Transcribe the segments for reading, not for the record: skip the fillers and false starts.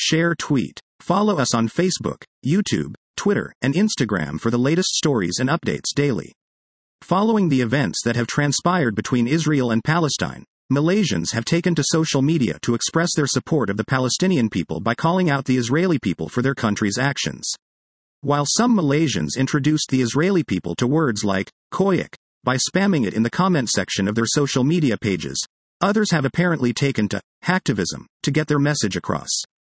Share tweet. Follow us on Facebook, YouTube, Twitter, and Instagram for the latest stories and updates daily. Following the events that have transpired between Israel and Palestine, Malaysians have taken to social media to express their support of the Palestinian people by calling out the Israeli people for their country's actions. While some Malaysians introduced the Israeli people to words like koyak by spamming it in the comment section of their social media pages, others have apparently taken to hacktivism to get their message across.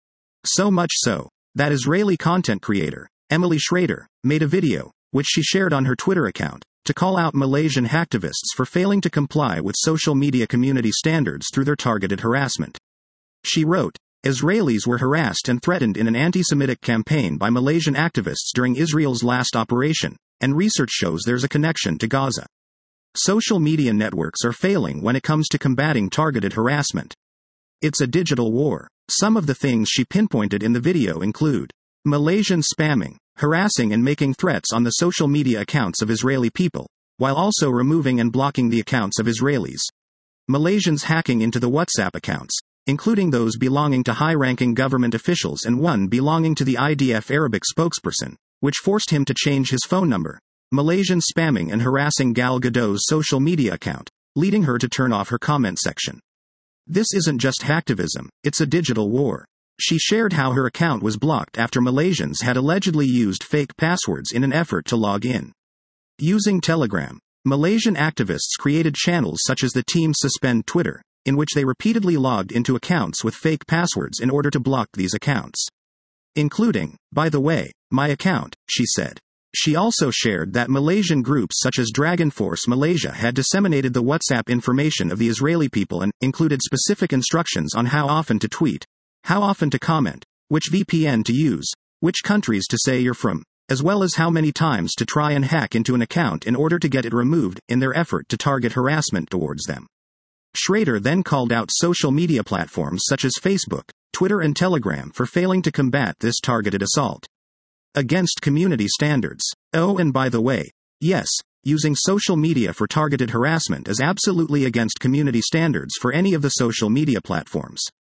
So much so that Israeli content creator Emily Schrader made a video, which she shared on her Twitter account, to call out Malaysian hacktivists for failing to comply with social media community standards through their targeted harassment. She wrote, Israelis were harassed and threatened in an anti-Semitic campaign by Malaysian activists during Israel's last operation, and research shows there's a connection to Gaza. Social media networks are failing when it comes to combating targeted harassment. It's a digital war. Some of the things she pinpointed in the video include Malaysian spamming, harassing and making threats on the social media accounts of Israeli people, while also removing and blocking the accounts of Israelis. Malaysians hacking into the WhatsApp accounts, including those belonging to high-ranking government officials and one belonging to the IDF Arabic spokesperson, which forced him to change his phone number. Malaysian spamming and harassing Gal Gadot's social media account, leading her to turn off her comment section. This isn't just hacktivism, it's a digital war. She shared how her account was blocked after Malaysians had allegedly used fake passwords in an effort to log in. Using Telegram, Malaysian activists created channels such as the Team Suspend Twitter, in which they repeatedly logged into accounts with fake passwords in order to block these accounts. Including, by the way, my account, she said. She also shared that Malaysian groups such as Dragon Force Malaysia had disseminated the WhatsApp information of the Israeli people and included specific instructions on how often to tweet, how often to comment, which VPN to use, which countries to say you're from, as well as how many times to try and hack into an account in order to get it removed, in their effort to target harassment towards them. Schrader then called out social media platforms such as Facebook, Twitter and Telegram for failing to combat this targeted assault against community standards. Oh, and by the way, yes, using social media for targeted harassment is absolutely against community standards for any of the social media platforms.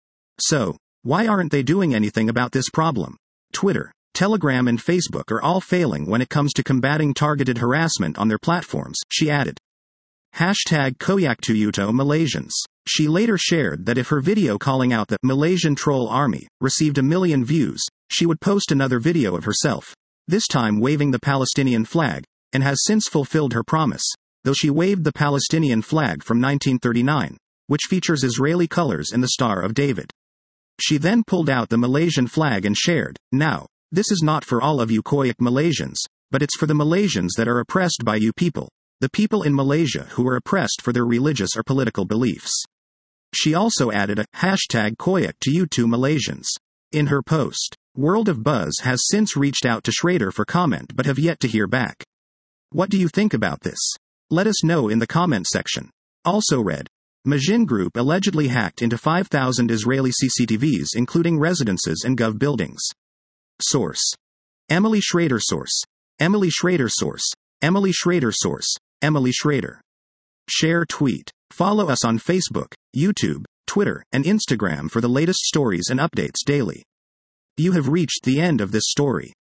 So, why aren't they doing anything about this problem? Twitter, Telegram and Facebook are all failing when it comes to combating targeted harassment on their platforms, she added. #KoyakTuyuto Malaysians. She later shared that if her video calling out the Malaysian troll army received 1 million views, she would post another video of herself, this time waving the Palestinian flag, and has since fulfilled her promise, though she waved the Palestinian flag from 1939, which features Israeli colors and the Star of David. She then pulled out the Malaysian flag and shared, now, this is not for all of you Koyak Malaysians, but it's for the Malaysians that are oppressed by you people, the people in Malaysia who are oppressed for their religious or political beliefs. She also added a #KoyakTuyuto Malaysians. In her post, World of Buzz has since reached out to Schrader for comment but have yet to hear back. What do you think about this? Let us know in the comment section. Also read, Majin Group allegedly hacked into 5,000 Israeli CCTVs including residences and gov buildings. Source. Emily Schrader. Source. Emily Schrader. Source. Emily Schrader. Source. Emily Schrader. Share tweet. Follow us on Facebook, YouTube, Twitter, and Instagram for the latest stories and updates daily. You have reached the end of this story.